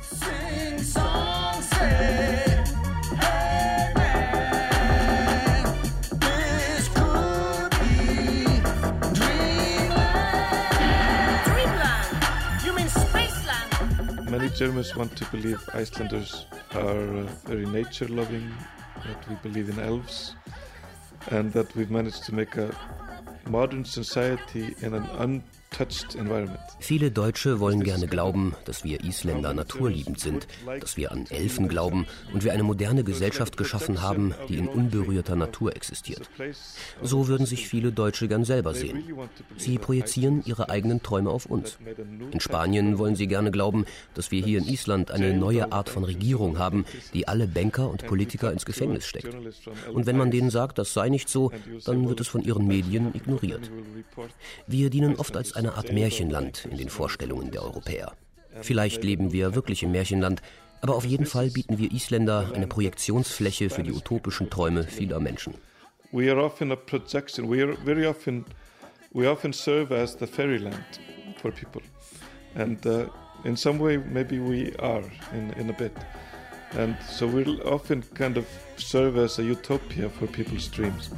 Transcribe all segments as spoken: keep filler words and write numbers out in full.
Many Germans want to believe Icelanders are uh, very nature-loving, that we believe in elves, and that we've managed to make a modern society in an untouched environment. Viele Deutsche wollen gerne glauben, dass wir Isländer naturliebend sind, dass wir an Elfen glauben und wir eine moderne Gesellschaft geschaffen haben, die in unberührter Natur existiert. So würden sich viele Deutsche gern selber sehen. Sie projizieren ihre eigenen Träume auf uns. In Spanien wollen sie gerne glauben, dass wir hier in Island eine neue Art von Regierung haben, die alle Banker und Politiker ins Gefängnis steckt. Und wenn man denen sagt, das sei nicht so, dann wird es von ihren Medien ignoriert. Wir dienen oft als eine Art Märchenland in den Vorstellungen der Europäer. Vielleicht leben wir wirklich im Märchenland, aber auf jeden Fall bieten wir Isländer eine Projektionsfläche für die utopischen Träume vieler Menschen. We are often a projection. We are very often, we often serve as the fairyland for people, and uh, in some way maybe we are in in a bit, and so we'll often kind of serve as a utopia for people's dreams.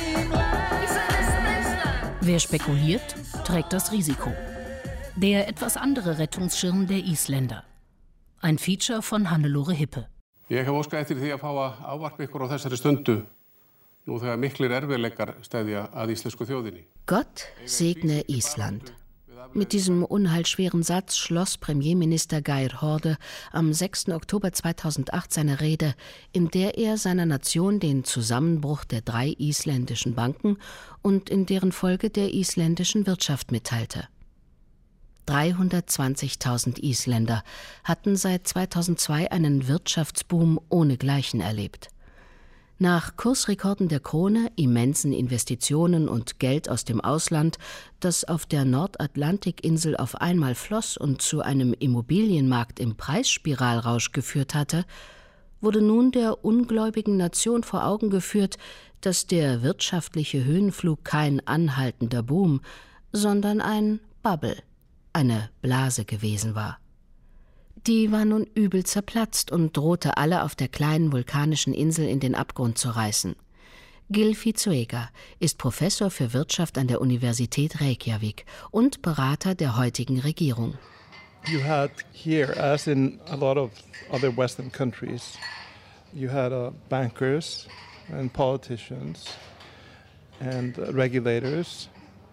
Wer spekuliert, trägt das Risiko. Der etwas andere Rettungsschirm der Isländer. Ein Feature von Hannelore Hippe. Ich habe óskað eftir því að fá að ávarpa ykkur á þessari stundu, nú þegar miklir erfiðleikar steðja að íslensku þjóðinni. Gott segne Island. Mit diesem unheilschweren Satz schloss Premierminister Geir Haarde am sechsten Oktober zweitausendacht seine Rede, in der er seiner Nation den Zusammenbruch der drei isländischen Banken und in deren Folge der isländischen Wirtschaft mitteilte. dreihundertzwanzigtausend Isländer hatten seit zweitausendzwei einen Wirtschaftsboom ohnegleichen erlebt. Nach Kursrekorden der Krone, immensen Investitionen und Geld aus dem Ausland, das auf der Nordatlantikinsel auf einmal floss und zu einem Immobilienmarkt im Preisspiralrausch geführt hatte, wurde nun der ungläubigen Nation vor Augen geführt, dass der wirtschaftliche Höhenflug kein anhaltender Boom, sondern ein Bubble, eine Blase gewesen war. Die war nun übel zerplatzt und drohte alle auf der kleinen vulkanischen Insel in den Abgrund zu reißen. Gylfi Zoega ist Professor für Wirtschaft an der Universität Reykjavik und Berater der heutigen Regierung. You had here, as in a lot of other Western countries, you had uh, bankers and politicians and uh, regulators.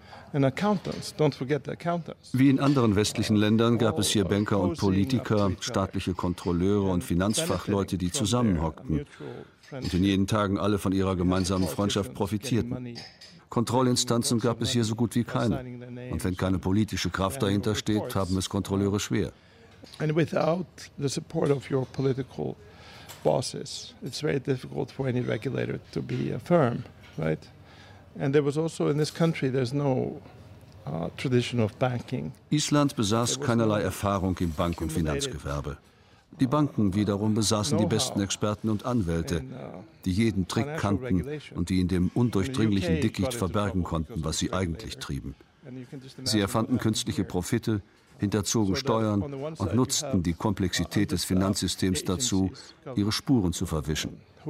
Wie in anderen westlichen Ländern gab es hier Banker und Politiker, staatliche Kontrolleure und Finanzfachleute, die zusammenhockten und in jenen Tagen alle von ihrer gemeinsamen Freundschaft profitierten. Kontrollinstanzen gab es hier so gut wie keine. Und wenn keine politische Kraft dahinter steht, haben es Kontrolleure schwer. And without the support of your political bosses, it's very difficult for any regulator to be firm, right? And there was also in this country there's no uh, tradition of banking. Island besaß keinerlei Erfahrung im Bank- und Finanzgewerbe. Die Banken wiederum besaßen die besten Experten und Anwälte, die jeden Trick kannten und die in dem undurchdringlichen Dickicht verbergen konnten, was sie eigentlich trieben. Sie erfanden künstliche Profite, hinterzogen Steuern und nutzten die Komplexität des Finanzsystems dazu, ihre Spuren zu verwischen.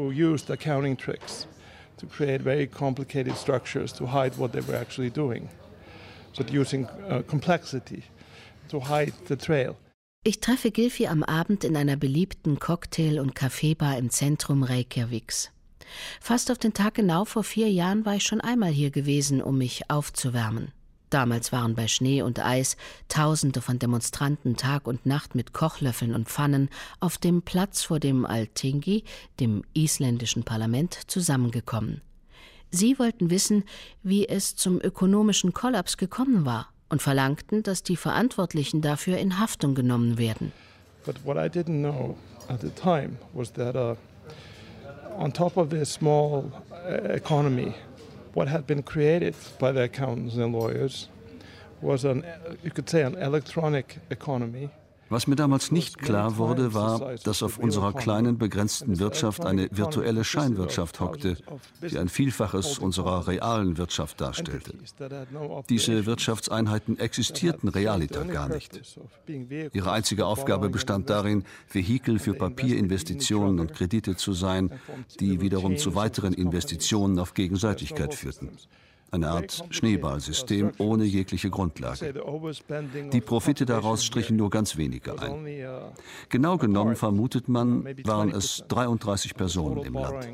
To create very complicated structures to hide what they were actually doing. So using uh, complexity to hide the trail. Ich treffe Gylfi am Abend in einer beliebten Cocktail- und Kaffeebar im Zentrum Reykjaviks. Fast auf den Tag genau vor vier Jahren war ich schon einmal hier gewesen, um mich aufzuwärmen. Damals waren bei Schnee und Eis Tausende von Demonstranten Tag und Nacht mit Kochlöffeln und Pfannen auf dem Platz vor dem Alþingi, dem isländischen Parlament, zusammengekommen. Sie wollten wissen, wie es zum ökonomischen Kollaps gekommen war und verlangten, dass die Verantwortlichen dafür in Haftung genommen werden. But what I didn't know at the time was that uh, on top of this small uh, economy, what had been created by the accountants and lawyers was an, you could say, an electronic economy. Was mir damals nicht klar wurde, war, dass auf unserer kleinen, begrenzten Wirtschaft eine virtuelle Scheinwirtschaft hockte, die ein Vielfaches unserer realen Wirtschaft darstellte. Diese Wirtschaftseinheiten existierten realiter gar nicht. Ihre einzige Aufgabe bestand darin, Vehikel für Papierinvestitionen und Kredite zu sein, die wiederum zu weiteren Investitionen auf Gegenseitigkeit führten. Eine Art Schneeballsystem ohne jegliche Grundlage. Die Profite daraus strichen nur ganz wenige ein. Genau genommen vermutet man, waren es dreiunddreißig Personen im Land.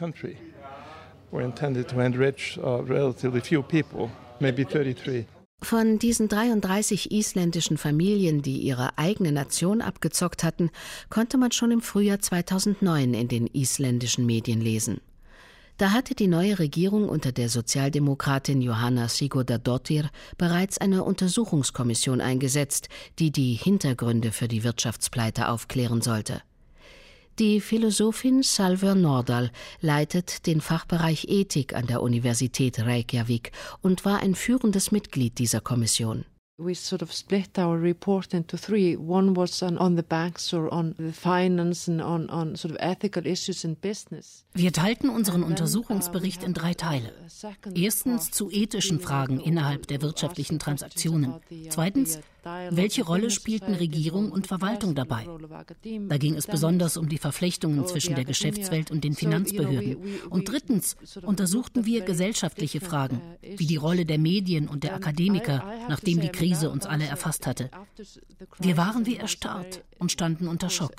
Von diesen dreiunddreißig isländischen Familien, die ihre eigene Nation abgezockt hatten, konnte man schon im Frühjahr zweitausendneun in den isländischen Medien lesen. Da hatte die neue Regierung unter der Sozialdemokratin Jóhanna Sigurðardóttir bereits eine Untersuchungskommission eingesetzt, die die Hintergründe für die Wirtschaftspleite aufklären sollte. Die Philosophin Salvör Nordal leitet den Fachbereich Ethik an der Universität Reykjavik und war ein führendes Mitglied dieser Kommission. We sort of split our report into three. One was on, on the banks or on the finance and on, on sort of ethical issues in business. Wir teilten unseren Untersuchungsbericht in drei Teile. Erstens zu ethischen Fragen innerhalb der wirtschaftlichen Transaktionen. Zweitens, welche Rolle spielten Regierung und Verwaltung dabei? Da ging es besonders um die Verflechtungen zwischen der Geschäftswelt und den Finanzbehörden. Und drittens untersuchten wir gesellschaftliche Fragen, wie die Rolle der Medien und der Akademiker, nachdem die Krise uns alle erfasst hatte. Wir waren wie erstarrt und standen unter Schock.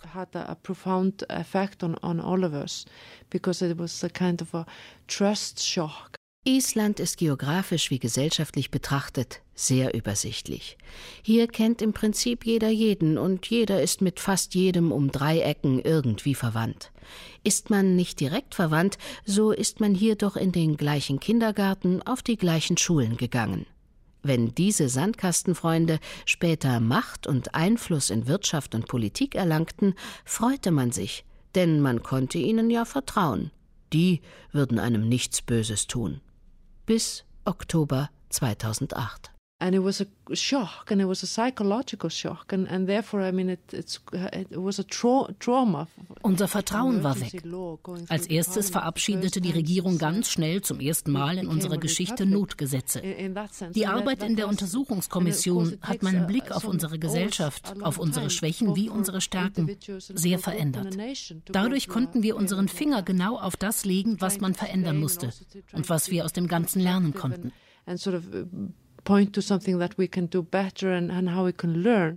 Island ist geografisch wie gesellschaftlich betrachtet sehr übersichtlich. Hier kennt im Prinzip jeder jeden und jeder ist mit fast jedem um drei Ecken irgendwie verwandt. Ist man nicht direkt verwandt, so ist man hier doch in den gleichen Kindergarten, auf die gleichen Schulen gegangen. Wenn diese Sandkastenfreunde später Macht und Einfluss in Wirtschaft und Politik erlangten, freute man sich, denn man konnte ihnen ja vertrauen. Die würden einem nichts Böses tun. Bis Oktober zweitausendacht. And it was a shock, and it was a psychological shock, and, and therefore, I mean, it, it's, it was a tra- trauma. Unser Vertrauen war weg. Als erstes verabschiedete die Regierung ganz schnell zum ersten Mal in unserer Geschichte Notgesetze. Die Arbeit in der Untersuchungskommission hat meinen Blick auf unsere Gesellschaft, auf unsere Schwächen wie unsere Stärken sehr verändert. Dadurch konnten wir unseren Finger genau auf das legen, was man verändern musste und was wir aus dem Ganzen lernen konnten. Point to something that we can do better and, and how we can learn.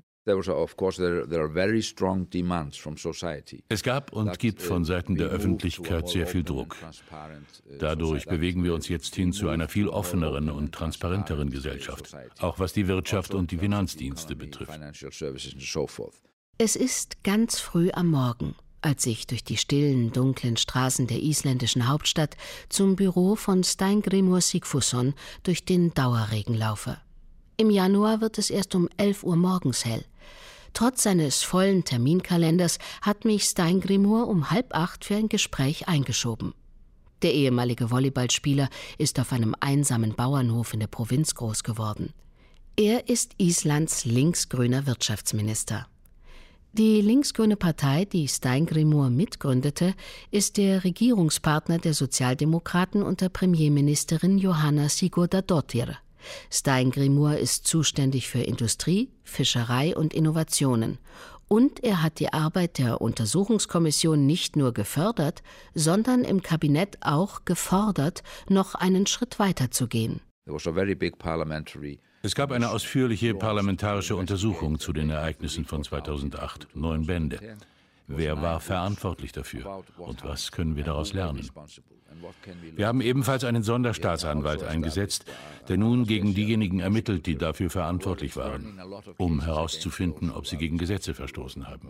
Es gab und gibt von Seiten der Öffentlichkeit sehr viel Druck. Dadurch bewegen wir uns jetzt hin zu einer viel offeneren und transparenteren Gesellschaft, auch was die Wirtschaft und die Finanzdienste betrifft. Es ist ganz früh am Morgen, als ich durch die stillen, dunklen Straßen der isländischen Hauptstadt zum Büro von Steingrímur Sigfússon durch den Dauerregen laufe. Im Januar wird es erst um elf Uhr morgens hell. Trotz seines vollen Terminkalenders hat mich Steingrímur um halb acht für ein Gespräch eingeschoben. Der ehemalige Volleyballspieler ist auf einem einsamen Bauernhof in der Provinz groß geworden. Er ist Islands linksgrüner Wirtschaftsminister. Die linksgrüne Partei, die Steingrímur mitgründete, ist der Regierungspartner der Sozialdemokraten unter Premierministerin Jóhanna Sigurðardóttir. Steingrímur ist zuständig für Industrie, Fischerei und Innovationen. Und er hat die Arbeit der Untersuchungskommission nicht nur gefördert, sondern im Kabinett auch gefordert, noch einen Schritt weiter zu gehen. Es gab eine ausführliche parlamentarische Untersuchung zu den Ereignissen von zweitausendacht, neun Bände. Wer war verantwortlich dafür und was können wir daraus lernen? Wir haben ebenfalls einen Sonderstaatsanwalt eingesetzt, der nun gegen diejenigen ermittelt, die dafür verantwortlich waren, um herauszufinden, ob sie gegen Gesetze verstoßen haben.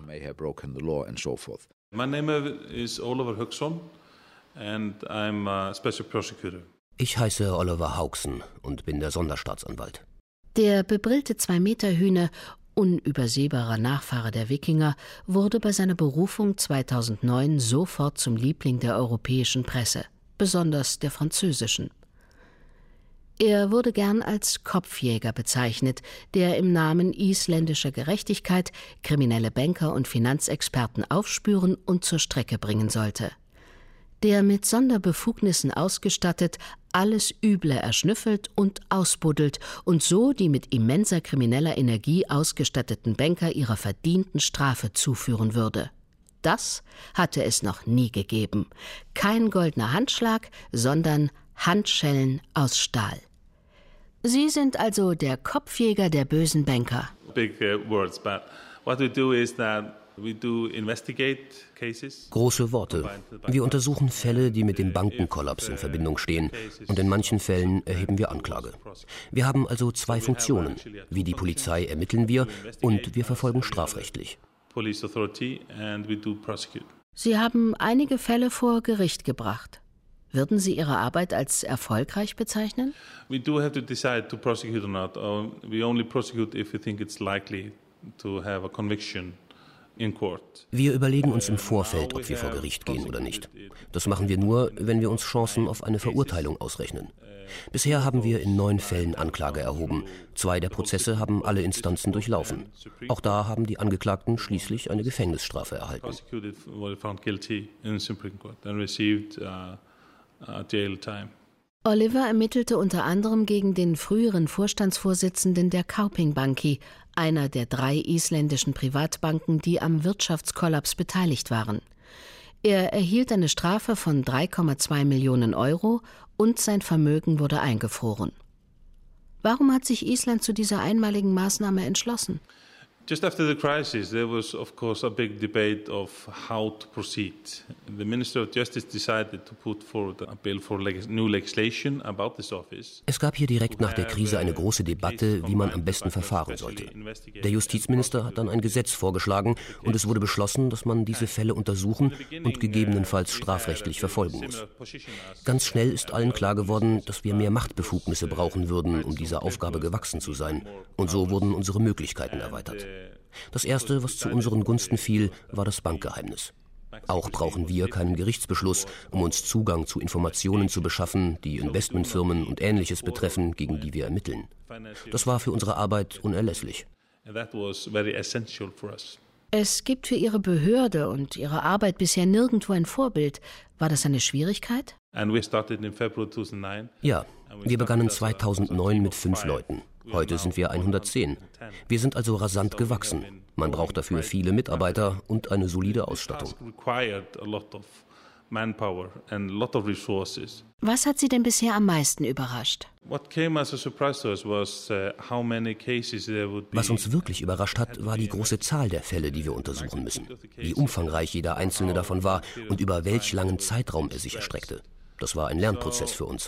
My name is Ólafur Hauksson and I'm a special prosecutor. Ich heiße Oliver Hauksson und bin der Sonderstaatsanwalt. Der bebrillte Zwei-Meter-Hühner, unübersehbarer Nachfahre der Wikinger, wurde bei seiner Berufung zweitausendneun sofort zum Liebling der europäischen Presse, besonders der französischen. Er wurde gern als Kopfjäger bezeichnet, der im Namen isländischer Gerechtigkeit kriminelle Banker und Finanzexperten aufspüren und zur Strecke bringen sollte. Der mit Sonderbefugnissen ausgestattet, alles Üble erschnüffelt und ausbuddelt und so die mit immenser krimineller Energie ausgestatteten Banker ihrer verdienten Strafe zuführen würde. Das hatte es noch nie gegeben. Kein goldener Handschlag, sondern Handschellen aus Stahl. Sie sind also der Kopfjäger der bösen Banker. Big words, but what we do is that we do investigate cases. Große Worte. Wir untersuchen Fälle, die mit dem Bankenkollaps in Verbindung stehen, und in manchen Fällen erheben wir Anklage. Wir haben also zwei Funktionen. Wie die Polizei ermitteln wir und wir verfolgen strafrechtlich. Sie haben einige Fälle vor Gericht gebracht. Würden Sie Ihre Arbeit als erfolgreich bezeichnen? We do have to decide to prosecute or not. We only prosecute if we think it's likely to have a conviction in court. Wir überlegen uns im Vorfeld, ob wir vor Gericht gehen oder nicht. Das machen wir nur, wenn wir uns Chancen auf eine Verurteilung ausrechnen. Bisher haben wir in neun Fällen Anklage erhoben. Zwei der Prozesse haben alle Instanzen durchlaufen. Auch da haben die Angeklagten schließlich eine Gefängnisstrafe erhalten. Oliver ermittelte unter anderem gegen den früheren Vorstandsvorsitzenden der Kaupthing-Banki, einer der drei isländischen Privatbanken, die am Wirtschaftskollaps beteiligt waren. Er erhielt eine Strafe von drei Komma zwei Millionen Euro und sein Vermögen wurde eingefroren. Warum hat sich Island zu dieser einmaligen Maßnahme entschlossen? Just after the crisis, there was, of course, a big debate of how to proceed. The Minister of Justice decided to put forward a bill for new legislation about this office. Es gab hier direkt nach der Krise eine große Debatte, wie man am besten verfahren sollte. Der Justizminister hat dann ein Gesetz vorgeschlagen und es wurde beschlossen, dass man diese Fälle untersuchen und gegebenenfalls strafrechtlich verfolgen muss. Ganz schnell ist allen klar geworden, dass wir mehr Machtbefugnisse brauchen würden, um dieser Aufgabe gewachsen zu sein. Und so wurden unsere Möglichkeiten erweitert. Das Erste, was zu unseren Gunsten fiel, war das Bankgeheimnis. Auch brauchen wir keinen Gerichtsbeschluss, um uns Zugang zu Informationen zu beschaffen, die Investmentfirmen und Ähnliches betreffen, gegen die wir ermitteln. Das war für unsere Arbeit unerlässlich. Es gibt für Ihre Behörde und Ihre Arbeit bisher nirgendwo ein Vorbild. War das eine Schwierigkeit? Ja, wir begannen zweitausendneun mit fünf Leuten. Heute sind wir hundertzehn. Wir sind also rasant gewachsen. Man braucht dafür viele Mitarbeiter und eine solide Ausstattung. Was hat Sie denn bisher am meisten überrascht? Was uns wirklich überrascht hat, war die große Zahl der Fälle, die wir untersuchen müssen. Wie umfangreich jeder einzelne davon war und über welch langen Zeitraum er sich erstreckte. Das war ein Lernprozess für uns.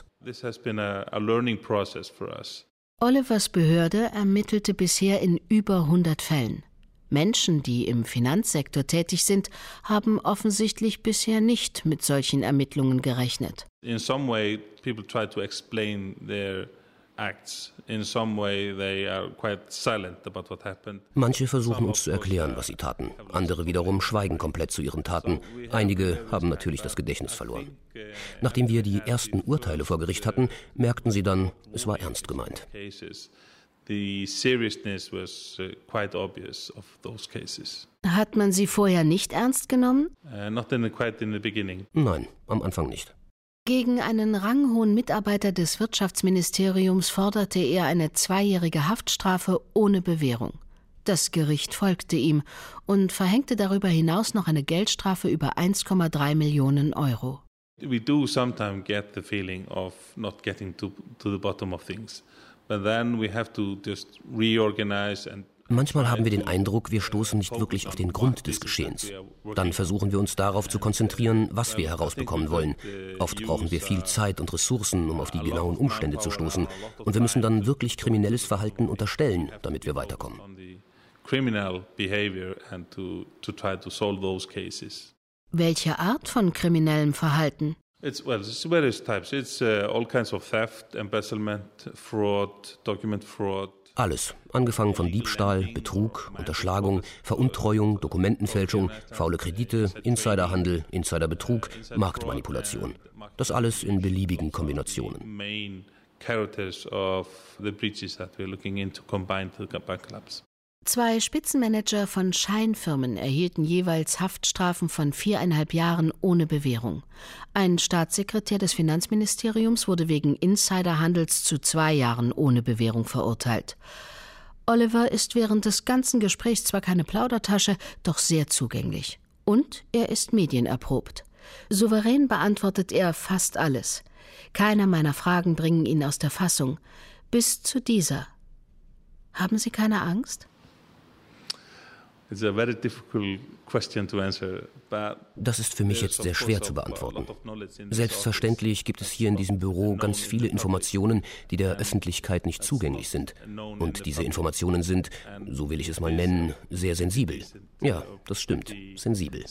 Olivers Behörde ermittelte bisher in über hundert Fällen. Menschen, die im Finanzsektor tätig sind, haben offensichtlich bisher nicht mit solchen Ermittlungen gerechnet. In some way, people try to explain their acts. In some way, they are quite silent about what happened. Manche versuchen uns zu erklären, was sie taten. Andere wiederum schweigen komplett zu ihren Taten. Einige haben natürlich das Gedächtnis verloren. Nachdem wir die ersten Urteile vor Gericht hatten, merkten sie dann, es war ernst gemeint. The seriousness was quite obvious of those cases. Hat man sie vorher nicht ernst genommen? Uh, not in the, quite in the beginning. Nein, am Anfang nicht. Gegen einen ranghohen Mitarbeiter des Wirtschaftsministeriums forderte er eine zweijährige Haftstrafe ohne Bewährung. Das Gericht folgte ihm und verhängte darüber hinaus noch eine Geldstrafe über eins Komma drei Millionen Euro. We do sometimes get the feeling of not getting to, to the bottom of things. But then we have to just reorganize and Manchmal haben wir den Eindruck, wir stoßen nicht wirklich auf den Grund des Geschehens. Dann versuchen wir uns darauf zu konzentrieren, was wir herausbekommen wollen. Oft brauchen wir viel Zeit und Ressourcen, um auf die genauen Umstände zu stoßen. Und wir müssen dann wirklich kriminelles Verhalten unterstellen, damit wir weiterkommen. Welche Art von kriminellem Verhalten? It's, well, it's various types. It's uh, all kinds of theft, embezzlement, fraud, document fraud. Alles, angefangen von Diebstahl, Betrug, Unterschlagung, Veruntreuung, Dokumentenfälschung, faule Kredite, Insiderhandel, Insiderbetrug, Marktmanipulation. Das alles in beliebigen Kombinationen. characters of the breaches that we're looking into combined to the bank collapse. Zwei Spitzenmanager von Scheinfirmen erhielten jeweils Haftstrafen von viereinhalb Jahren ohne Bewährung. Ein Staatssekretär des Finanzministeriums wurde wegen Insiderhandels zu zwei Jahren ohne Bewährung verurteilt. Oliver ist während des ganzen Gesprächs zwar keine Plaudertasche, doch sehr zugänglich. Und er ist medienerprobt. Souverän beantwortet er fast alles. Keiner meiner Fragen bringen ihn aus der Fassung. Bis zu dieser. Haben Sie keine Angst? Das ist für mich jetzt sehr schwer zu beantworten. Selbstverständlich gibt es hier in diesem Büro ganz viele Informationen, die der Öffentlichkeit nicht zugänglich sind. Und diese Informationen sind, so will ich es mal nennen, sehr sensibel. Ja, das stimmt, sensibel.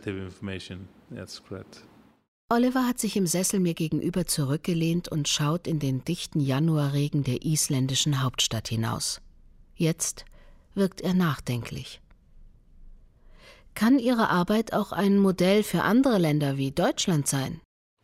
Oliver hat sich im Sessel mir gegenüber zurückgelehnt und schaut in den dichten Januarregen der isländischen Hauptstadt hinaus. Jetzt wirkt er nachdenklich. Kann Ihre Arbeit auch ein Modell für andere Länder wie Deutschland sein?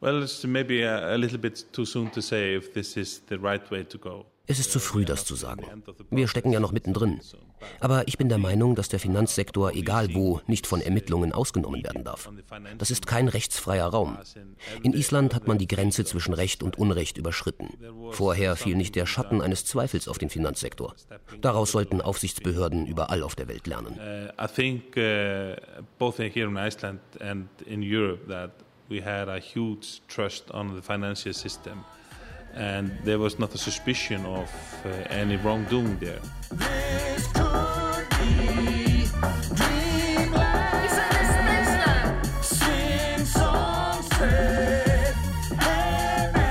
Es ist zu früh, das zu sagen. Wir stecken ja noch mittendrin. Aber ich bin der Meinung, dass der Finanzsektor, egal wo, nicht von Ermittlungen ausgenommen werden darf. Das ist kein rechtsfreier Raum. In Island hat man die Grenze zwischen Recht und Unrecht überschritten. Vorher fiel nicht der Schatten eines Zweifels auf den Finanzsektor. Daraus sollten Aufsichtsbehörden überall auf der Welt lernen. I think uh, both here in Iceland and in Europe that we had a huge trust on the financial system. And there was not a suspicion of uh, any wrongdoing there. This could be dreamland. Sing songs, say heaven.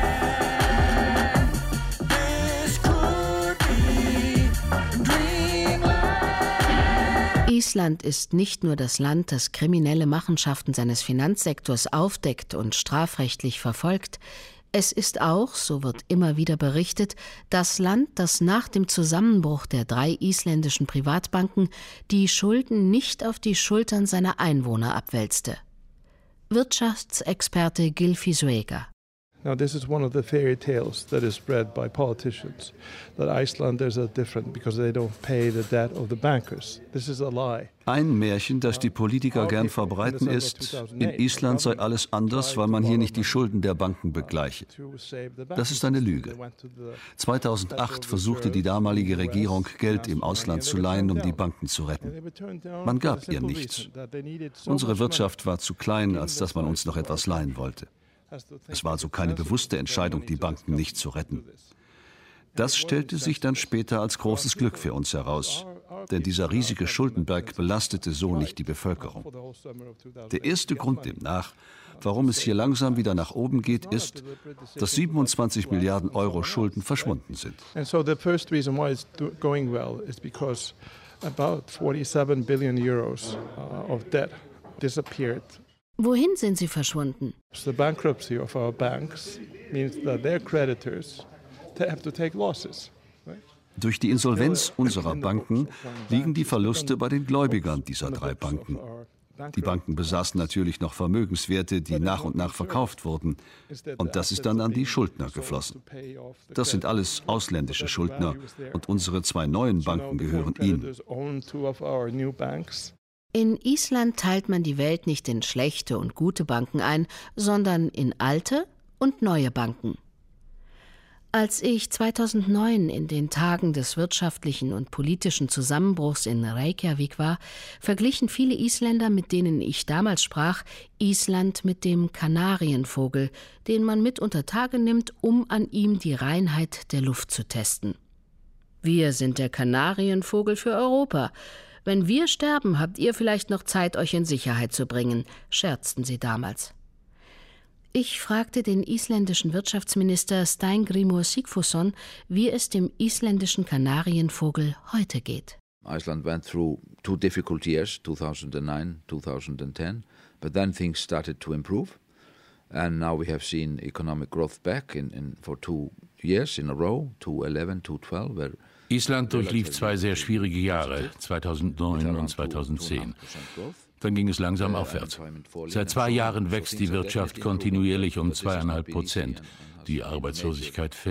This could be dreamland. Island ist nicht nur das Land, das kriminelle Machenschaften seines Finanzsektors aufdeckt und strafrechtlich verfolgt. Es ist auch, so wird immer wieder berichtet, das Land, das nach dem Zusammenbruch der drei isländischen Privatbanken die Schulden nicht auf die Schultern seiner Einwohner abwälzte. Wirtschaftsexperte Gylfi Zoega. Now, this is one of the fairy tales that is spread by politicians, that Icelanders are different because they don't pay the debt of the bankers. This is a lie. Ein Märchen, das die Politiker gern verbreiten, ist, in Island sei alles anders, weil man hier nicht die Schulden der Banken begleiche. Das ist eine Lüge. zweitausendacht versuchte die damalige Regierung, Geld im Ausland zu leihen, um die Banken zu retten. Man gab ihr nichts. Unsere Wirtschaft war zu klein, als dass man uns noch etwas leihen wollte. Es war also keine bewusste Entscheidung, die Banken nicht zu retten. Das stellte sich dann später als großes Glück für uns heraus, denn dieser riesige Schuldenberg belastete so nicht die Bevölkerung. Der erste Grund demnach, warum es hier langsam wieder nach oben geht, ist, dass siebenundzwanzig Milliarden Euro Schulden verschwunden sind. And so the first reason why it's going well is because about forty-seven billion euros of debt disappeared. Wohin sind sie verschwunden? The bankruptcy of our banks means that their creditors have to take losses. Durch die Insolvenz unserer Banken liegen die Verluste bei den Gläubigern dieser drei Banken. Die Banken besaßen natürlich noch Vermögenswerte, die nach und nach verkauft wurden. Und das ist dann an die Schuldner geflossen. Das sind alles ausländische Schuldner und unsere zwei neuen Banken gehören ihnen. In Island teilt man die Welt nicht in schlechte und gute Banken ein, sondern in alte und neue Banken. Als ich zweitausendneun in den Tagen des wirtschaftlichen und politischen Zusammenbruchs in Reykjavik war, verglichen viele Isländer, mit denen ich damals sprach, Island mit dem Kanarienvogel, den man mit unter Tage nimmt, um an ihm die Reinheit der Luft zu testen. Wir sind der Kanarienvogel für Europa. Wenn wir sterben, habt ihr vielleicht noch Zeit, euch in Sicherheit zu bringen, scherzten sie damals. Ich fragte den isländischen Wirtschaftsminister Steingrímur Sigfússon, wie es dem isländischen Kanarienvogel heute geht. Iceland went through two difficult years, two thousand nine, two thousand ten, but then things started to improve. And now we have seen economic growth back in, in for two years in a row, two eleven, two twelve, where Island durchlief zwei sehr schwierige Jahre, zweitausendneun und zweitausendzehn. Dann ging es langsam aufwärts. Seit zwei Jahren wächst die Wirtschaft kontinuierlich um zweieinhalb Prozent. Die Arbeitslosigkeit fällt.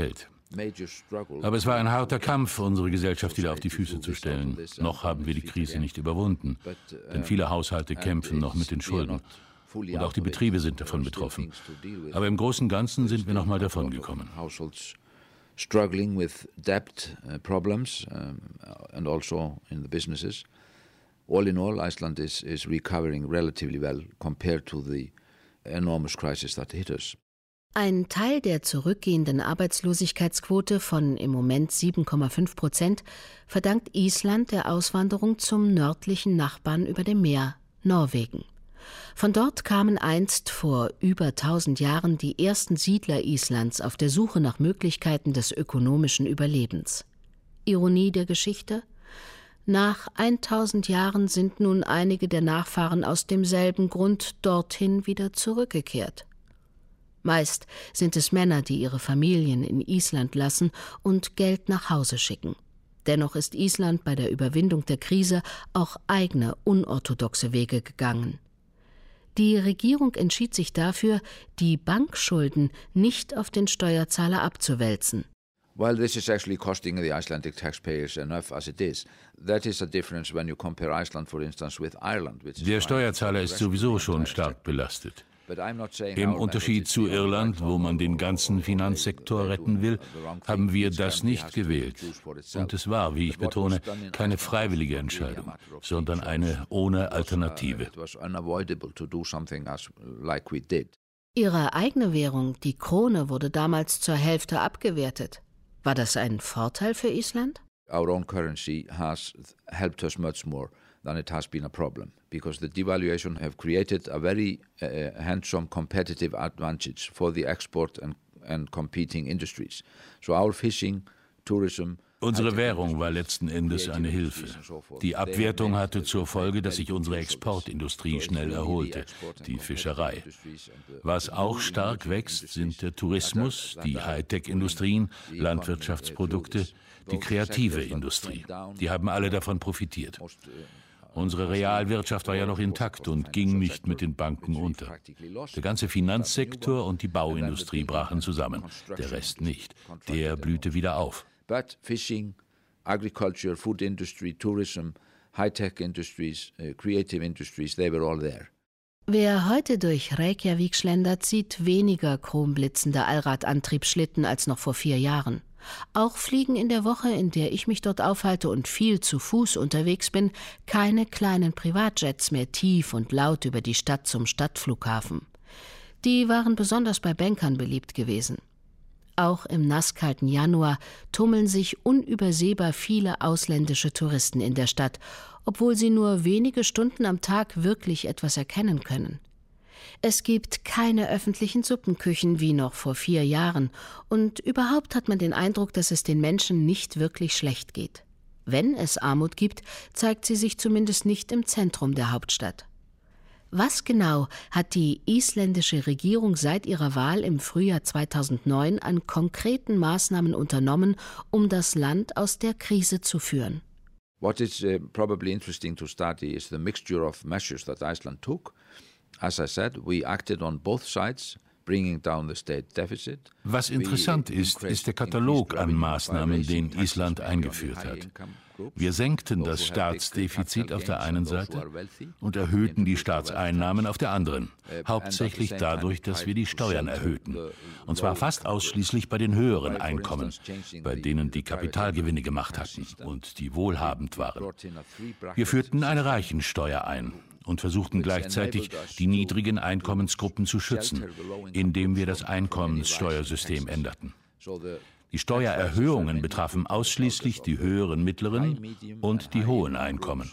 Aber es war ein harter Kampf, unsere Gesellschaft wieder auf die Füße zu stellen. Noch haben wir die Krise nicht überwunden, denn viele Haushalte kämpfen noch mit den Schulden. Und auch die Betriebe sind davon betroffen. Aber im Großen und Ganzen sind wir noch mal davon gekommen. Struggling with debt uh, problems um, and also in the businesses. All in all, Iceland is, is recovering relatively well compared to the enormous crisis that hit us. Ein Teil der zurückgehenden Arbeitslosigkeitsquote von im Moment sieben Komma fünf Prozent verdankt Island der Auswanderung zum nördlichen Nachbarn über dem Meer, Norwegen. Von dort kamen einst vor über tausend Jahren die ersten Siedler Islands auf der Suche nach Möglichkeiten des ökonomischen Überlebens. Ironie der Geschichte? Nach tausend Jahren sind nun einige der Nachfahren aus demselben Grund dorthin wieder zurückgekehrt. Meist sind es Männer, die ihre Familien in Island lassen und Geld nach Hause schicken. Dennoch ist Island bei der Überwindung der Krise auch eigene, unorthodoxe Wege gegangen. Die Regierung entschied sich dafür, die Bankschulden nicht auf den Steuerzahler abzuwälzen. Well, this is actually costing the Icelandic taxpayers enough as it is. That is a difference when you compare Iceland, for instance, with Ireland. Der Steuerzahler ist sowieso schon stark belastet. Im Unterschied zu Irland, wo man den ganzen Finanzsektor retten will, haben wir das nicht gewählt. Und es war, wie ich betone, keine freiwillige Entscheidung, sondern eine ohne Alternative. Ihre eigene Währung, die Krone, wurde damals zur Hälfte abgewertet. War das ein Vorteil für Island? Our own currency has helped us much more than it has been a problem, because the devaluation have created a very uh, handsome competitive advantage for the export and, and competing industries. So our fishing, tourism. Unsere Währung war letzten Endes eine Hilfe. Die Abwertung hatte zur Folge, dass sich unsere Exportindustrie schnell erholte, die Fischerei. Was auch stark wächst, sind der Tourismus, die Hightech-Industrien, Landwirtschaftsprodukte, die kreative Industrie. Die haben alle davon profitiert. Unsere Realwirtschaft war ja noch intakt und ging nicht mit den Banken unter. Der ganze Finanzsektor und die Bauindustrie brachen zusammen, der Rest nicht. Der blühte wieder auf. But fishing, agriculture, food industry, tourism, high-tech industries, uh, creative industries, they were all there. Wer heute durch Reykjavik schlendert, sieht weniger chromblitzende Allradantriebsschlitten als noch vor vier Jahren. Auch fliegen in der Woche, in der ich mich dort aufhalte und viel zu Fuß unterwegs bin, keine kleinen Privatjets mehr tief und laut über die Stadt zum Stadtflughafen. Die waren besonders bei Bankern beliebt gewesen. Auch im nasskalten Januar tummeln sich unübersehbar viele ausländische Touristen in der Stadt, obwohl sie nur wenige Stunden am Tag wirklich etwas erkennen können. Es gibt keine öffentlichen Suppenküchen wie noch vor vier Jahren und überhaupt hat man den Eindruck, dass es den Menschen nicht wirklich schlecht geht. Wenn es Armut gibt, zeigt sie sich zumindest nicht im Zentrum der Hauptstadt. Was genau hat die isländische Regierung seit ihrer Wahl im Frühjahr zweitausendneun an konkreten Maßnahmen unternommen, um das Land aus der Krise zu führen? What is uh, probably interesting to study is the mixture of measures that Iceland took. As I said, we acted on both sides. Was interessant ist, ist der Katalog an Maßnahmen, den Island eingeführt hat. Wir senkten das Staatsdefizit auf der einen Seite und erhöhten die Staatseinnahmen auf der anderen, hauptsächlich dadurch, dass wir die Steuern erhöhten. Und zwar fast ausschließlich bei den höheren Einkommen, bei denen die Kapitalgewinne gemacht hatten und die wohlhabend waren. Wir führten eine Reichensteuer ein und versuchten gleichzeitig, die niedrigen Einkommensgruppen zu schützen, indem wir das Einkommenssteuersystem änderten. Die Steuererhöhungen betrafen ausschließlich die höheren mittleren und die hohen Einkommen.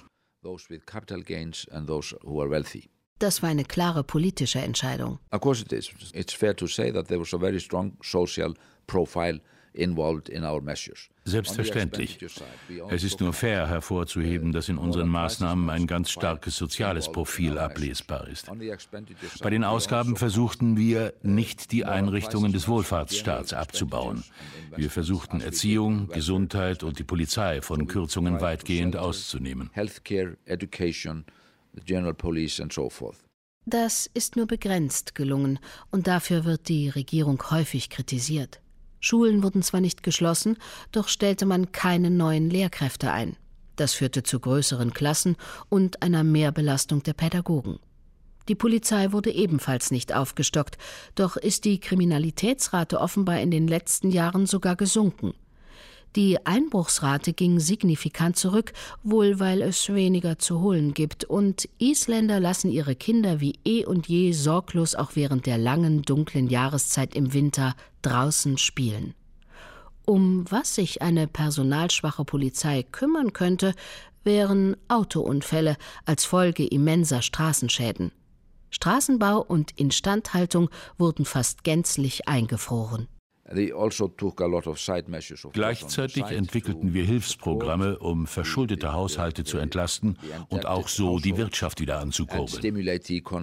Das war eine klare politische Entscheidung. Of course it is. It's fair to say that there was a very strong social profile involved in our measures. Selbstverständlich. Es ist nur fair hervorzuheben, dass in unseren Maßnahmen ein ganz starkes soziales Profil ablesbar ist. Bei den Ausgaben versuchten wir, nicht die Einrichtungen des Wohlfahrtsstaats abzubauen. Wir versuchten Erziehung, Gesundheit und die Polizei von Kürzungen weitgehend auszunehmen. Healthcare, education, the general police and so forth. Das ist nur begrenzt gelungen und dafür wird die Regierung häufig kritisiert. Schulen wurden zwar nicht geschlossen, doch stellte man keine neuen Lehrkräfte ein. Das führte zu größeren Klassen und einer Mehrbelastung der Pädagogen. Die Polizei wurde ebenfalls nicht aufgestockt, doch ist die Kriminalitätsrate offenbar in den letzten Jahren sogar gesunken. Die Einbruchsrate ging signifikant zurück, wohl weil es weniger zu holen gibt, und Isländer lassen ihre Kinder wie eh und je sorglos auch während der langen, dunklen Jahreszeit im Winter draußen spielen. Um was sich eine personalschwache Polizei kümmern könnte, wären Autounfälle als Folge immenser Straßenschäden. Straßenbau und Instandhaltung wurden fast gänzlich eingefroren. Gleichzeitig entwickelten wir Hilfsprogramme, um verschuldete Haushalte zu entlasten und auch so die Wirtschaft wieder anzukurbeln.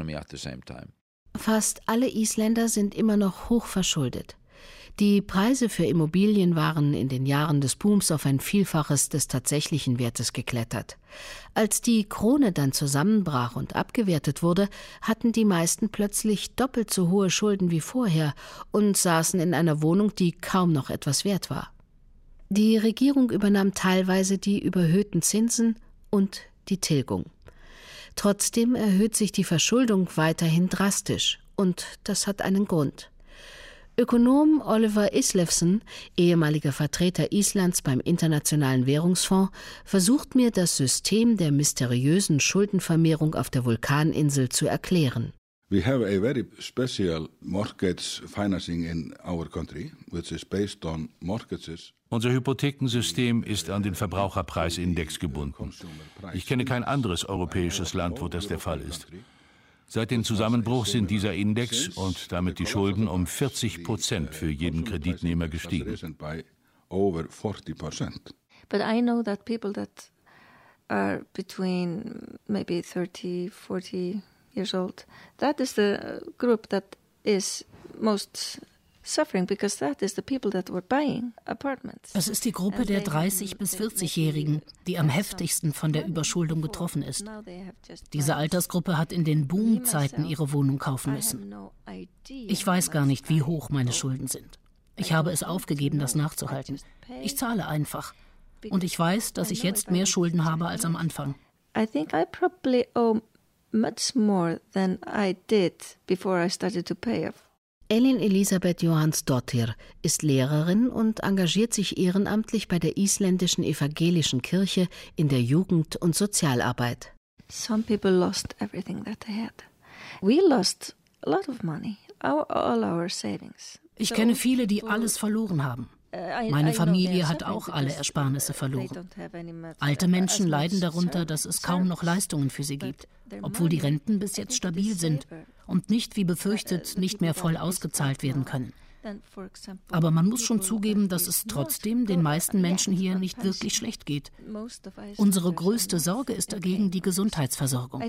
Fast alle Isländer sind immer noch hoch verschuldet. Die Preise für Immobilien waren in den Jahren des Booms auf ein Vielfaches des tatsächlichen Wertes geklettert. Als die Krone dann zusammenbrach und abgewertet wurde, hatten die meisten plötzlich doppelt so hohe Schulden wie vorher und saßen in einer Wohnung, die kaum noch etwas wert war. Die Regierung übernahm teilweise die überhöhten Zinsen und die Tilgung. Trotzdem erhöht sich die Verschuldung weiterhin drastisch, und das hat einen Grund. Ökonom Oliver Islefsen, ehemaliger Vertreter Islands beim Internationalen Währungsfonds, versucht mir, das System der mysteriösen Schuldenvermehrung auf der Vulkaninsel zu erklären. We have a very special mortgage financing in our country, which is based on mortgages. Unser Hypothekensystem ist an den Verbraucherpreisindex gebunden. Ich kenne kein anderes europäisches Land, wo das der Fall ist. Seit dem Zusammenbruch sind dieser Index und damit die Schulden um vierzig Prozent für jeden Kreditnehmer gestiegen. But I know that people that are between maybe thirty, forty years old, that is the group that is most suffering, because that is the people that were buying apartments. Es ist die Gruppe der dreißig- bis vierzig-Jährigen, die am heftigsten von der Überschuldung betroffen ist. Diese Altersgruppe hat in den Boomzeiten ihre Wohnung kaufen müssen. Ich weiß gar nicht, wie hoch meine Schulden sind. Ich habe es aufgegeben, das nachzuhalten. Ich zahle einfach. Und ich weiß, dass ich jetzt mehr Schulden habe als am Anfang. I think I probably owe much more than I did before I started to pay off. Elín Elisabeth Jóhannsdóttir ist Lehrerin und engagiert sich ehrenamtlich bei der isländischen evangelischen Kirche in der Jugend- und Sozialarbeit. Some people lost everything that they had. We lost a lot of money, our, all our savings. Ich kenne viele, die alles verloren haben. Meine Familie hat auch alle Ersparnisse verloren. Alte Menschen leiden darunter, dass es kaum noch Leistungen für sie gibt, obwohl die Renten bis jetzt stabil sind und nicht, wie befürchtet, nicht mehr voll ausgezahlt werden können. Aber man muss schon zugeben, dass es trotzdem den meisten Menschen hier nicht wirklich schlecht geht. Unsere größte Sorge ist dagegen die Gesundheitsversorgung.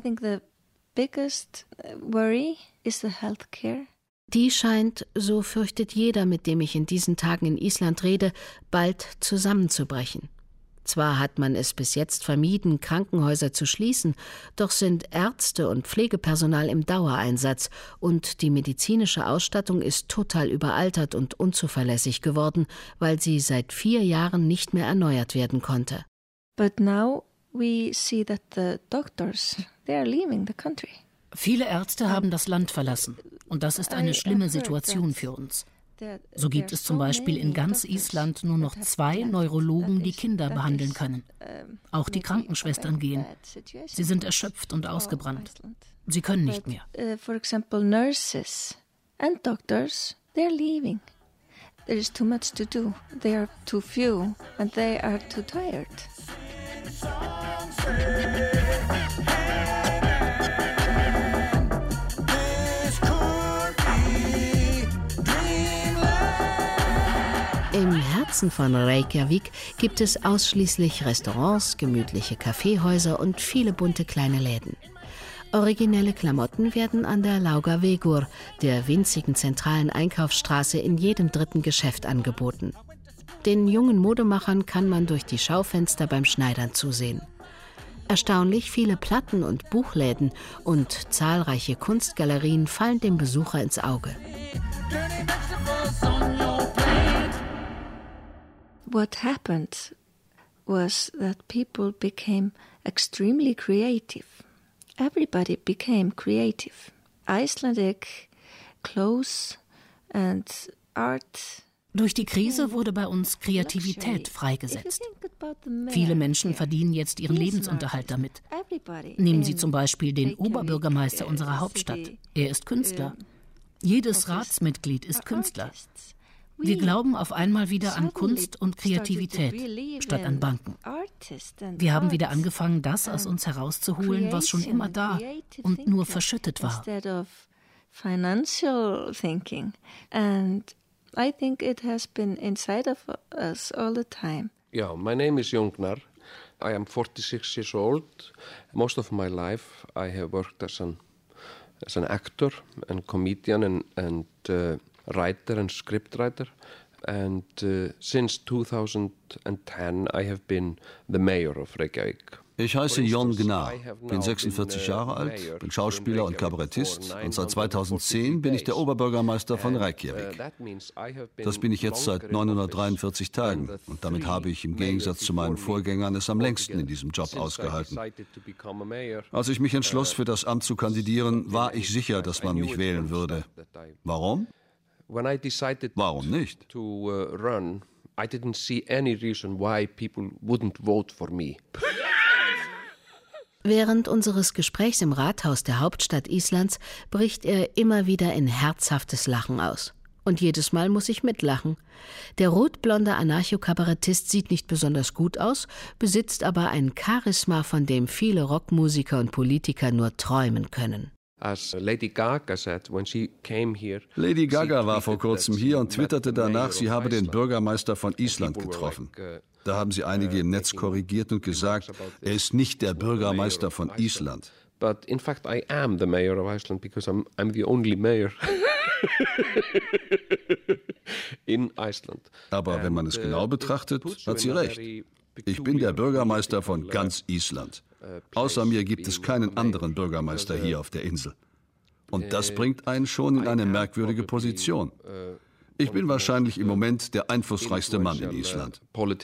Die scheint, so fürchtet jeder, mit dem ich in diesen Tagen in Island rede, bald zusammenzubrechen. Zwar hat man es bis jetzt vermieden, Krankenhäuser zu schließen, doch sind Ärzte und Pflegepersonal im Dauereinsatz und die medizinische Ausstattung ist total überaltert und unzuverlässig geworden, weil sie seit vier Jahren nicht mehr erneuert werden konnte. But now we see that the doctors, they are leaving the country. Viele Ärzte haben das Land verlassen und das ist eine schlimme Situation für uns. So gibt es zum Beispiel in ganz Island nur noch zwei Neurologen, die Kinder behandeln können. Auch die Krankenschwestern gehen. Sie sind erschöpft und ausgebrannt. Sie können nicht mehr. For example, nurses and doctors, they're leaving. There is too much to do. They are too few and they are too tired. Im Herzen von Reykjavik gibt es ausschließlich Restaurants, gemütliche Kaffeehäuser und viele bunte kleine Läden. Originelle Klamotten werden an der Laugavegur, der winzigen zentralen Einkaufsstraße, in jedem dritten Geschäft angeboten. Den jungen Modemachern kann man durch die Schaufenster beim Schneidern zusehen. Erstaunlich viele Platten- und Buchläden und zahlreiche Kunstgalerien fallen dem Besucher ins Auge. what happened was that people became extremely creative. Everybody became creative. Icelandic clothes and art. Durch die Krise wurde bei uns Kreativität freigesetzt. Viele Menschen verdienen jetzt ihren Lebensunterhalt damit. Nehmen Sie zum Beispiel den Oberbürgermeister unserer Hauptstadt. Er ist Künstler. Jedes Ratsmitglied ist Künstler. Wir glauben auf einmal wieder an Kunst und Kreativität statt an Banken. Wir haben wieder angefangen, das aus uns herauszuholen, was schon immer da und nur verschüttet war. Financial thinking, and I think it has been inside of us all the time. Yeah, my name is Jungnar. I am forty-six years old. Most of my life I have worked as an as an actor and comedian and and uh, writer and scriptwriter. And uh, since two thousand ten I have been the mayor of Reykjavik. Ich heiße Jon Gnar, bin sechsundvierzig Jahre alt, bin Schauspieler und Kabarettist und seit zweitausendzehn bin ich der Oberbürgermeister von Reykjavik. Das bin ich jetzt seit neunhundertdreiundvierzig Tagen und damit habe ich im Gegensatz zu meinen Vorgängern es am längsten in diesem Job ausgehalten. Als ich mich entschloss, für das Amt zu kandidieren, war ich sicher, dass man mich wählen würde. Warum? Warum nicht? I didn't see any reason why people wouldn't vote for me. Während unseres Gesprächs im Rathaus der Hauptstadt Islands bricht er immer wieder in herzhaftes Lachen aus. Und jedes Mal muss ich mitlachen. Der rotblonde Anarcho-Kabarettist sieht nicht besonders gut aus, besitzt aber ein Charisma, von dem viele Rockmusiker und Politiker nur träumen können. Lady Gaga said, when she came here, Lady Gaga war vor kurzem hier und twitterte danach, sie habe den Bürgermeister von Island getroffen. Da haben sie einige im Netz korrigiert und gesagt, er ist nicht der Bürgermeister von Island. But in fact I am the mayor of Iceland because I'm I'm the only mayor in Iceland. Aber wenn man es genau betrachtet, hat sie recht. Ich bin der Bürgermeister von ganz Island. Außer mir gibt es keinen anderen Bürgermeister hier auf der Insel. Und das bringt einen schon in eine merkwürdige Position. Ich bin wahrscheinlich im Moment der einflussreichste Mann in Island.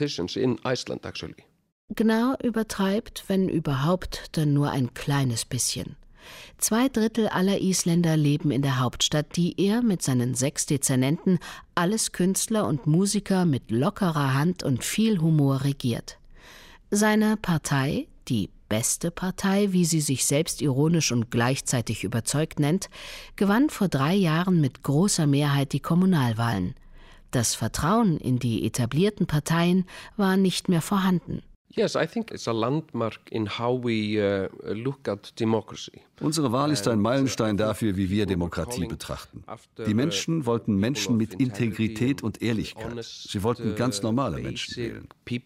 Gnar übertreibt, wenn überhaupt, dann nur ein kleines bisschen. Zwei Drittel aller Isländer leben in der Hauptstadt, die er mit seinen sechs Dezernenten, alles Künstler und Musiker, mit lockerer Hand und viel Humor regiert. Seine Partei, die beste Partei, wie sie sich selbst ironisch und gleichzeitig überzeugt nennt, gewann vor drei Jahren mit großer Mehrheit die Kommunalwahlen. Das Vertrauen in die etablierten Parteien war nicht mehr vorhanden. Yes, I think it's a landmark in how we uh, look at democracy. Unsere Wahl ist ein Meilenstein dafür, wie wir Demokratie betrachten. Die Menschen wollten Menschen mit Integrität und Ehrlichkeit. Sie wollten ganz normale Menschen wählen.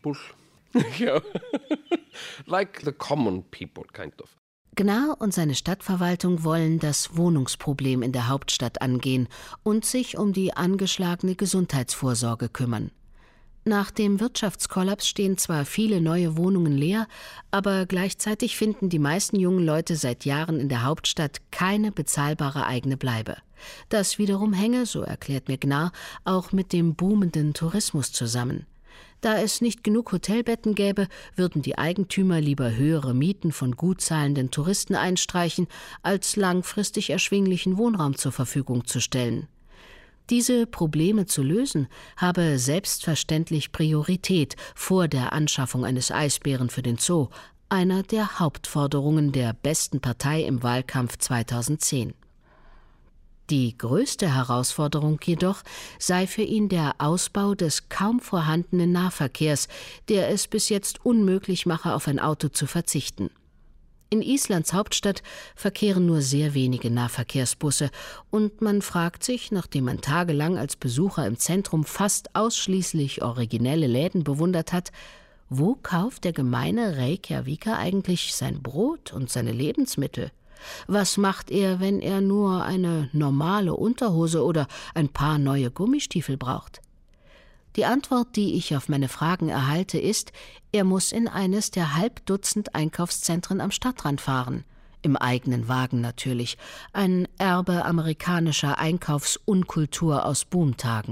Like the common people, kind of. Gnar und seine Stadtverwaltung wollen das Wohnungsproblem in der Hauptstadt angehen und sich um die angeschlagene Gesundheitsvorsorge kümmern. Nach dem Wirtschaftskollaps stehen zwar viele neue Wohnungen leer, aber gleichzeitig finden die meisten jungen Leute seit Jahren in der Hauptstadt keine bezahlbare eigene Bleibe. Das wiederum hänge, so erklärt mir Gnar, auch mit dem boomenden Tourismus zusammen. Da es nicht genug Hotelbetten gäbe, würden die Eigentümer lieber höhere Mieten von gut zahlenden Touristen einstreichen, als langfristig erschwinglichen Wohnraum zur Verfügung zu stellen. Diese Probleme zu lösen, habe selbstverständlich Priorität vor der Anschaffung eines Eisbären für den Zoo, einer der Hauptforderungen der besten Partei im Wahlkampf zweitausendzehn. Die größte Herausforderung jedoch sei für ihn der Ausbau des kaum vorhandenen Nahverkehrs, der es bis jetzt unmöglich mache, auf ein Auto zu verzichten. In Islands Hauptstadt verkehren nur sehr wenige Nahverkehrsbusse und man fragt sich, nachdem man tagelang als Besucher im Zentrum fast ausschließlich originelle Läden bewundert hat, wo kauft der gemeine Reykjaviker eigentlich sein Brot und seine Lebensmittel? Was macht er, wenn er nur eine normale Unterhose oder ein paar neue Gummistiefel braucht? Die Antwort, die ich auf meine Fragen erhalte, ist, er muss in eines der Halbdutzend Einkaufszentren am Stadtrand fahren. Im eigenen Wagen natürlich. Ein Erbe amerikanischer Einkaufsunkultur aus Boomtagen.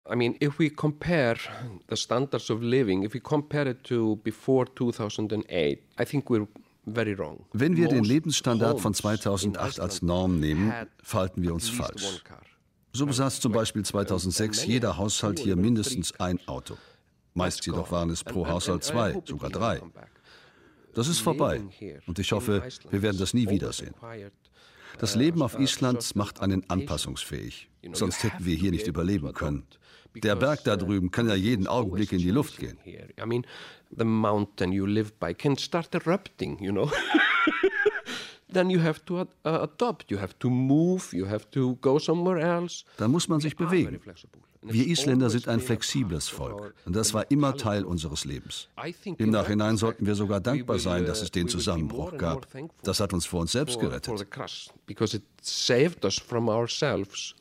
I mean, if we compare the standards of living, if we compare it to before two thousand eight, I think we're very wrong. Wenn wir den Lebensstandard von zweitausendacht als Norm nehmen, verhalten wir uns falsch. So besaß zum Beispiel zweitausendsechs jeder Haushalt hier mindestens ein Auto. Meist jedoch waren es pro Haushalt zwei, sogar drei. Das ist vorbei und ich hoffe, wir werden das nie wiedersehen. Das Leben auf Island macht einen anpassungsfähig, sonst hätten wir hier nicht überleben können. Der Berg da drüben kann ja jeden Augenblick in die Luft gehen. I mean, the mountain you live by can start erupting, you know. Then you have to adopt, you have to move, you have to go somewhere else. Dann muss man sich bewegen. Wir Isländer sind ein flexibles Volk und das war immer Teil unseres Lebens. Im Nachhinein sollten wir sogar dankbar sein, dass es den Zusammenbruch gab. Das hat uns vor uns selbst gerettet. Because it saved us from ourselves.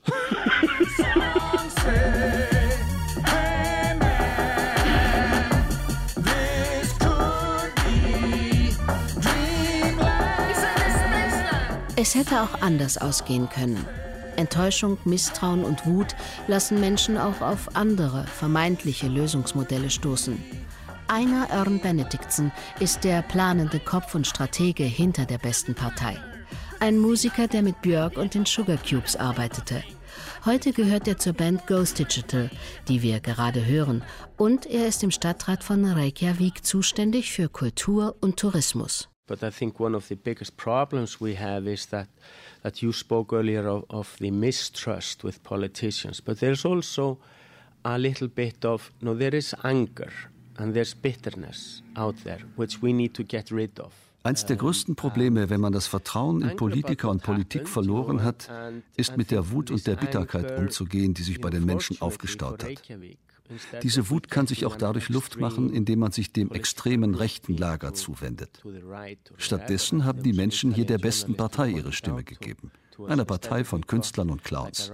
Es hätte auch anders ausgehen können. Enttäuschung, Misstrauen und Wut lassen Menschen auch auf andere, vermeintliche Lösungsmodelle stoßen. Einar Örn Benediktsson ist der planende Kopf und Stratege hinter der besten Partei. Ein Musiker, der mit Björk und den Sugar Cubes arbeitete. Heute gehört er zur Band Ghost Digital, die wir gerade hören. Und er ist im Stadtrat von Reykjavik zuständig für Kultur und Tourismus. But I think one of the biggest problems we have is that that you spoke earlier of, of the mistrust with politicians. But there's also a little bit of, no, there is anger and there's bitterness out there, which we need to get rid of. Eins der größten Probleme, wenn man das Vertrauen in Politiker und Politik verloren hat, ist mit der Wut und der Bitterkeit umzugehen, die sich bei den Menschen aufgestaut hat. Diese Wut kann sich auch dadurch Luft machen, indem man sich dem extremen rechten Lager zuwendet. Stattdessen haben die Menschen hier der besten Partei ihre Stimme gegeben, einer Partei von Künstlern und Clowns.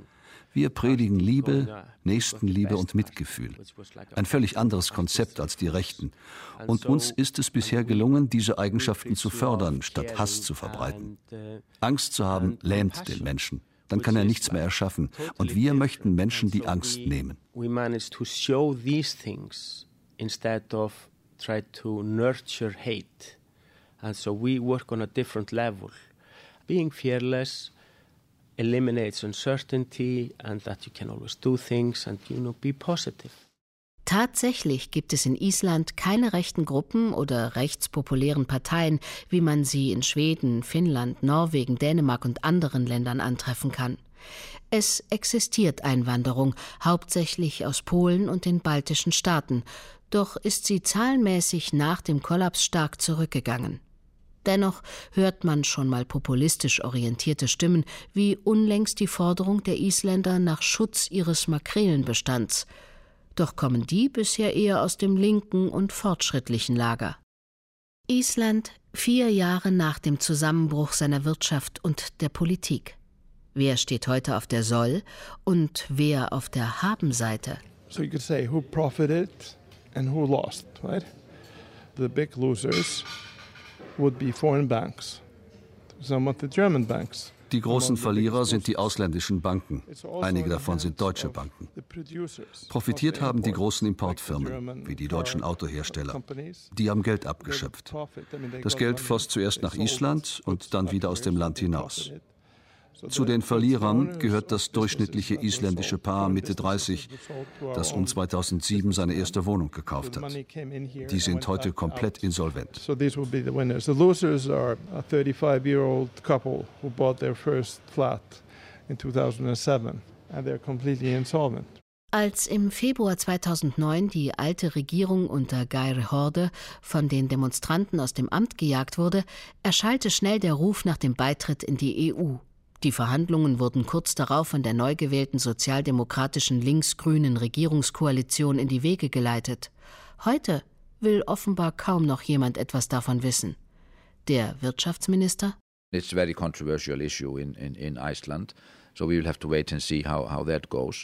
Wir predigen Liebe, Nächstenliebe und Mitgefühl. Ein völlig anderes Konzept als die Rechten. Und uns ist es bisher gelungen, diese Eigenschaften zu fördern, statt Hass zu verbreiten. Angst zu haben, lähmt den Menschen. Dann kann er nichts mehr erschaffen. Und wir möchten Menschen die Angst nehmen. We managed to show these things instead of try to nurture hate. And so we work on a different level. Being fearless eliminates uncertainty and that you can always do things and, you know, be positive. Tatsächlich gibt es in Island keine rechten Gruppen oder rechtspopulären Parteien, wie man sie in Schweden, Finnland, Norwegen, Dänemark und anderen Ländern antreffen kann. Es existiert Einwanderung, hauptsächlich aus Polen und den baltischen Staaten, doch ist sie zahlenmäßig nach dem Kollaps stark zurückgegangen. Dennoch hört man schon mal populistisch orientierte Stimmen, wie unlängst die Forderung der Isländer nach Schutz ihres Makrelenbestands. Doch kommen die bisher eher aus dem linken und fortschrittlichen Lager. Island vier Jahre nach dem Zusammenbruch seiner Wirtschaft und der Politik. Wer steht heute auf der Soll- und wer auf der Habenseite? So you could say who profited and who lost, right? The big losers would be foreign banks, some of the German banks. Die großen Verlierer sind die ausländischen Banken. Einige davon sind deutsche Banken. Profitiert haben die großen Importfirmen, wie die deutschen Autohersteller. Die haben Geld abgeschöpft. Das Geld floss zuerst nach Island und dann wieder aus dem Land hinaus. Zu den Verlierern gehört das durchschnittliche isländische Paar Mitte dreißig, das um zweitausendsieben seine erste Wohnung gekauft hat. Die sind heute komplett insolvent. So these will be the winners. The losers are a thirty-five-year-old couple who bought their first flat in two thousand seven and they're completely insolvent. Als im Februar zweitausendneun die alte Regierung unter Geir Haarde von den Demonstranten aus dem Amt gejagt wurde, erschallte schnell der Ruf nach dem Beitritt in die E U. Die Verhandlungen wurden kurz darauf von der neu gewählten sozialdemokratischen links-grünen Regierungskoalition in die Wege geleitet. Heute will offenbar kaum noch jemand etwas davon wissen. Der Wirtschaftsminister? It's a very controversial issue in, in, in Iceland, so we will have to wait and see how, how that goes.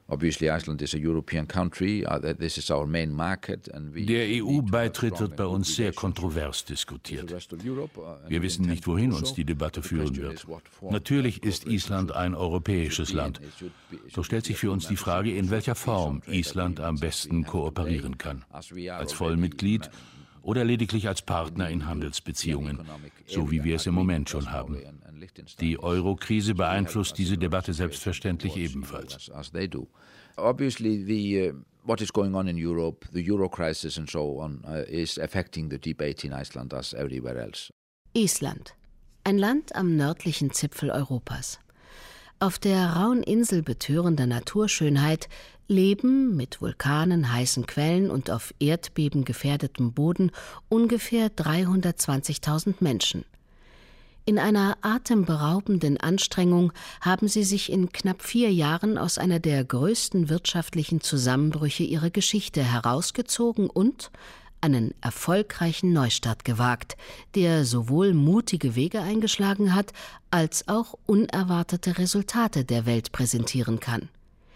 Der E U-Beitritt wird bei uns sehr kontrovers diskutiert. Wir wissen nicht, wohin uns die Debatte führen wird. Natürlich ist Island ein europäisches Land. Doch stellt sich für uns die Frage, in welcher Form Island am besten kooperieren kann. Als Vollmitglied oder lediglich als Partner in Handelsbeziehungen, so wie wir es im Moment schon haben. Die Euro-Krise beeinflusst diese Debatte selbstverständlich ebenfalls. Obviously, the uh, what is going on in Europe, the Euro crisis and so on, uh, is affecting the debate in Iceland as everywhere else. Island, ein Land am nördlichen Zipfel Europas. Auf der rauen Insel betörender Naturschönheit leben mit Vulkanen, heißen Quellen und auf Erdbeben gefährdetem Boden ungefähr dreihundertzwanzigtausend Menschen. In einer atemberaubenden Anstrengung haben sie sich in knapp vier Jahren aus einer der größten wirtschaftlichen Zusammenbrüche ihrer Geschichte herausgezogen und einen erfolgreichen Neustart gewagt, der sowohl mutige Wege eingeschlagen hat, als auch unerwartete Resultate der Welt präsentieren kann.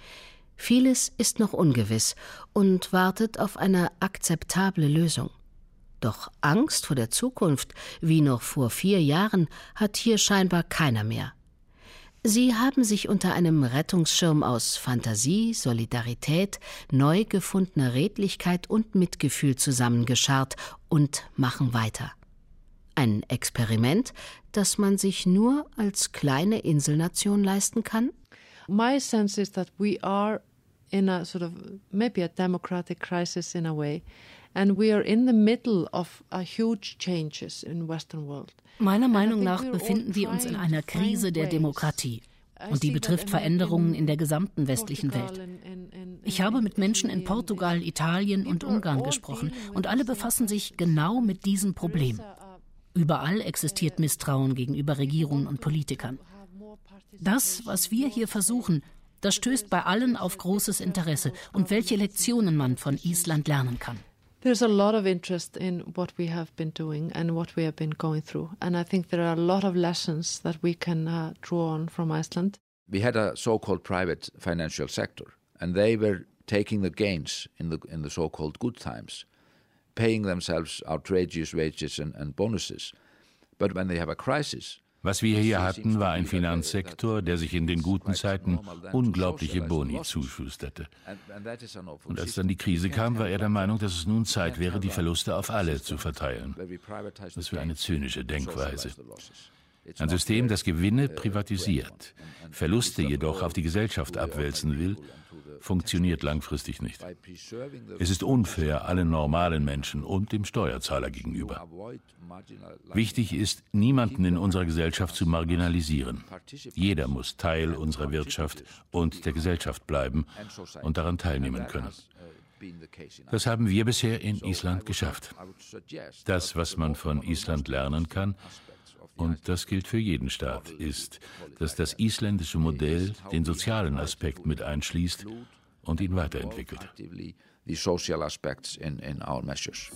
Vieles ist noch ungewiss und wartet auf eine akzeptable Lösung. Doch Angst vor der Zukunft, wie noch vor vier Jahren, hat hier scheinbar keiner mehr. Sie haben sich unter einem Rettungsschirm aus Fantasie, Solidarität, neu gefundener Redlichkeit und Mitgefühl zusammengescharrt und machen weiter. Ein Experiment, das man sich nur als kleine Inselnation leisten kann? My sense is that we are in a sort of maybe a democratic crisis in a way. And we are in the middle of a huge changes in Western world. Meiner Meinung nach befinden wir uns in einer Krise der Demokratie. Und die betrifft Veränderungen in der gesamten westlichen Welt. Ich habe mit Menschen in Portugal, Italien und Ungarn gesprochen. Und alle befassen sich genau mit diesem Problem. Überall existiert Misstrauen gegenüber Regierungen und Politikern. Das, was wir hier versuchen, das stößt bei allen auf großes Interesse. Und welche Lektionen man von Island lernen kann. There's a lot of interest in what we have been doing and what we have been going through. And I think there are a lot of lessons that we can uh, draw on from Iceland. We had a so-called private financial sector, and they were taking the gains in the in the so-called good times, paying themselves outrageous wages and, and bonuses. But when they have a crisis, was wir hier hatten, war ein Finanzsektor, der sich in den guten Zeiten unglaubliche Boni zuschusterte. Und als dann die Krise kam, war er der Meinung, dass es nun Zeit wäre, die Verluste auf alle zu verteilen. Das wäre eine zynische Denkweise. Ein System, das Gewinne privatisiert, Verluste jedoch auf die Gesellschaft abwälzen will, funktioniert langfristig nicht. Es ist unfair allen normalen Menschen und dem Steuerzahler gegenüber. Wichtig ist, niemanden in unserer Gesellschaft zu marginalisieren. Jeder muss Teil unserer Wirtschaft und der Gesellschaft bleiben und daran teilnehmen können. Das haben wir bisher in Island geschafft. Das, was man von Island lernen kann, und das gilt für jeden Staat, ist, dass das isländische Modell den sozialen Aspekt mit einschließt und ihn weiterentwickelt. The social aspects in, in our measures.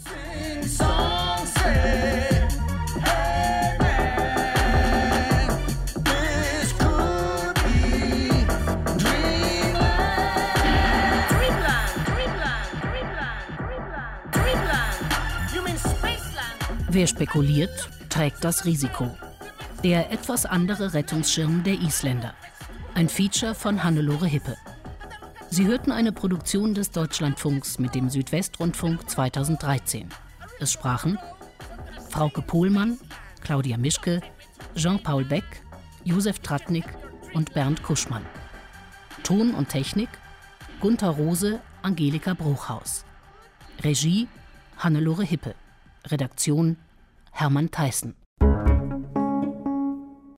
Wer spekuliert, trägt das Risiko. Der etwas andere Rettungsschirm der Isländer. Ein Feature von Hannelore Hippe. Sie hörten eine Produktion des Deutschlandfunks mit dem Südwestrundfunk zweitausenddreizehn. Es sprachen Frauke Pohlmann, Claudia Mischke, Jean-Paul Beck, Josef Tratnik und Bernd Kuschmann. Ton und Technik Gunther Rose, Angelika Bruchhaus. Regie Hannelore Hippe. Redaktion Hermann Theissen.